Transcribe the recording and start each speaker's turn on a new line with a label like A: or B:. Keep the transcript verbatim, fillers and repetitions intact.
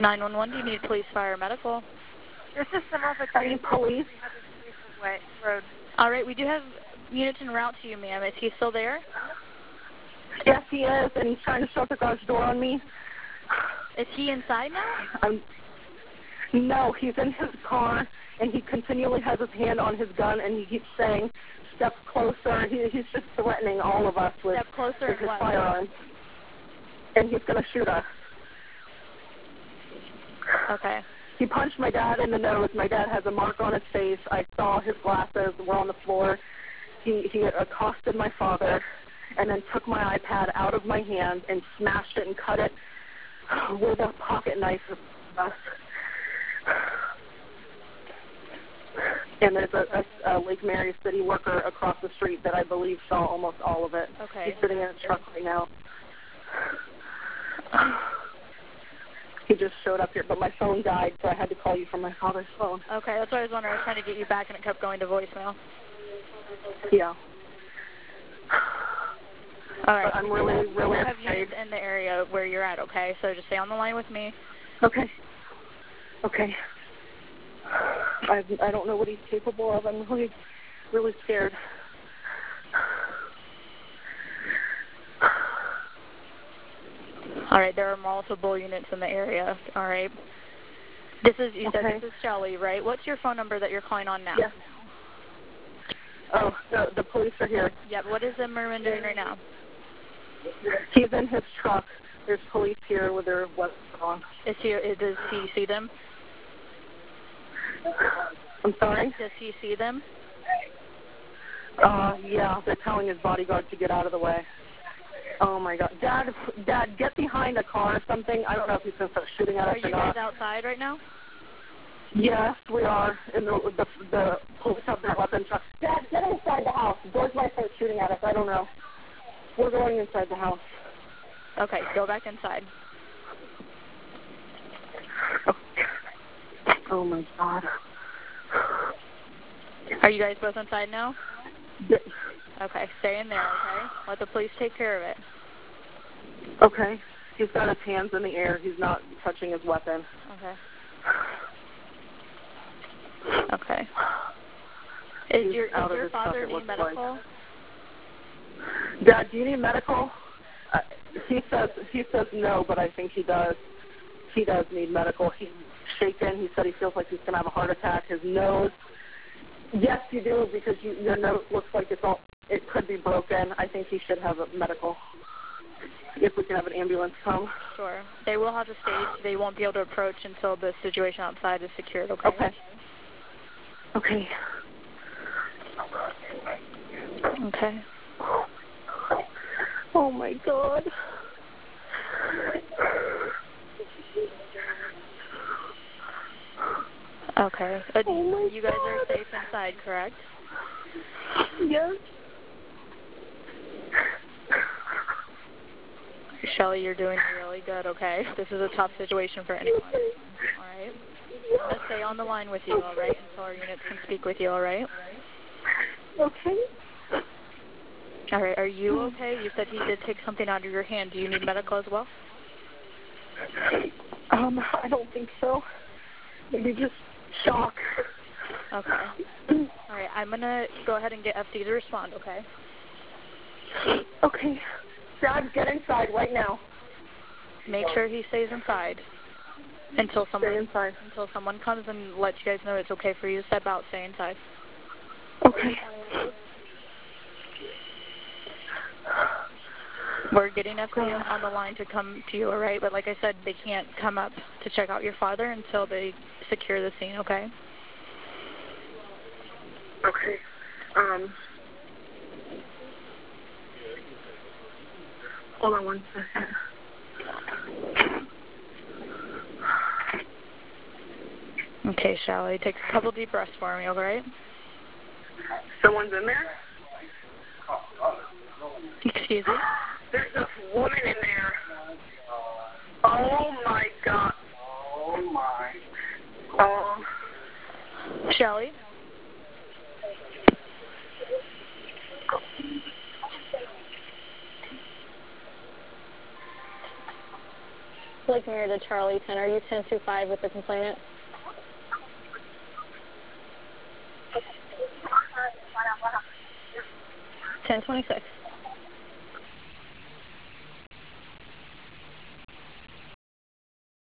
A: nine one one, do you need police, fire, medical?
B: This is Samantha. I need police. Way, road.
A: All right, we do have units en route to you, ma'am. Is he still there?
B: Yes, he is, and he's trying to shut the garage door on me.
A: Is he inside now?
B: I'm, no, he's in his car, and he continually has his hand on his gun, and he keeps saying, step closer. He, he's just threatening all of us with,
A: step closer
B: with his
A: what?
B: firearm. And he's going to shoot us.
A: Okay.
B: He punched my dad in the nose. My dad has a mark on his face. I saw his glasses were on the floor. He, he accosted my father and then took my iPad out of my hand and smashed it and cut it with a pocket knife. And there's a, a, a Lake Mary city worker across the street that I believe saw almost all of it.
A: Okay.
B: He's sitting in his truck right now. He just showed up here, but my phone died, so I had to call you from my father's phone.
A: Okay, that's what I was wondering. I was trying to get you back, and it kept going to voicemail.
B: Yeah.
A: All right.
B: But I'm really, really
A: I have
B: afraid.
A: units in the area where you're at, okay? So just stay on the line with me.
B: Okay. Okay. I I don't know what he's capable of. I'm really, really scared.
A: All right, there are multiple units in the area. All right. This is, you
B: okay.
A: said this is Shelly, right? What's your phone number that you're calling on now?
B: Yes. Oh, the, the police are here.
A: Yeah, but what is Merman doing right now?
B: He's in his truck. There's police here with their weapons on.
A: Is he, does he see them?
B: I'm sorry?
A: Does he see them?
B: Uh, yeah, they're telling his bodyguard to get out of the way. Oh, my God. Dad, Dad, get behind a car or something. I don't know if he's going to start shooting at us or not.
A: Are you guys outside right now?
B: Yes, we are. And the, the, the police have their weapons. Dad, get inside the house. Boys might start shooting at us. I don't know. We're going inside the house.
A: Okay, go back inside.
B: Oh, oh my God.
A: Are you guys both inside now?
B: Yes.
A: Okay, stay in there, okay? Let the police take care of it.
B: Okay. He's got his hands in the air. He's not touching his weapon.
A: Okay. Okay. Is
B: He's
A: your, is
B: out of
A: your
B: his
A: father
B: truck,
A: need medical?
B: Like. Dad, do you need medical? Uh, he says he says no, but I think he does. He does need medical. He's shaken. He said he feels like he's going to have a heart attack. His nose. Yes, you do, because you, your nose looks like it's all. It could be broken. I think he should have a medical. If we can have an ambulance come.
A: Sure. They will have a stage. They won't be able to approach until the situation outside is secured, okay?
B: Okay. Okay.
A: Okay.
B: Oh, my God.
A: Okay. Uh,
B: oh my
A: you guys
B: God.
A: are safe inside, correct?
B: Yes.
A: Shelly, you're doing really good, okay? This is a tough situation for anyone. All right? I'm going to stay on the line with you, all right, until our units can speak with you, all right?
B: Okay.
A: All right, are you okay? You said he did take something out of your hand. Do you need medical as well?
B: Um, I don't think so. Maybe just shock.
A: Okay. All right, I'm going to go ahead and get F D to respond, okay?
B: Okay. Dad, get inside right now.
A: Make sure he stays inside until someone
B: Stay inside.
A: until someone comes and lets you guys know it's okay for you to step out. Stay inside.
B: Okay.
A: We're getting F D on the line to come to you, all right? But like I said, they can't come up to check out your father until they secure the scene, okay?
B: Okay. Um. Hold on one second.
A: Okay, Shelly, take a couple deep breaths for me, all right?
B: Someone's in there?
A: Excuse me?
B: There's this woman in there. Oh, my God. Oh, my. Oh.
A: Shelly?
B: Like Mary.
C: here to Charlie ten. Are you ten two five with the complainant? ten twenty-six.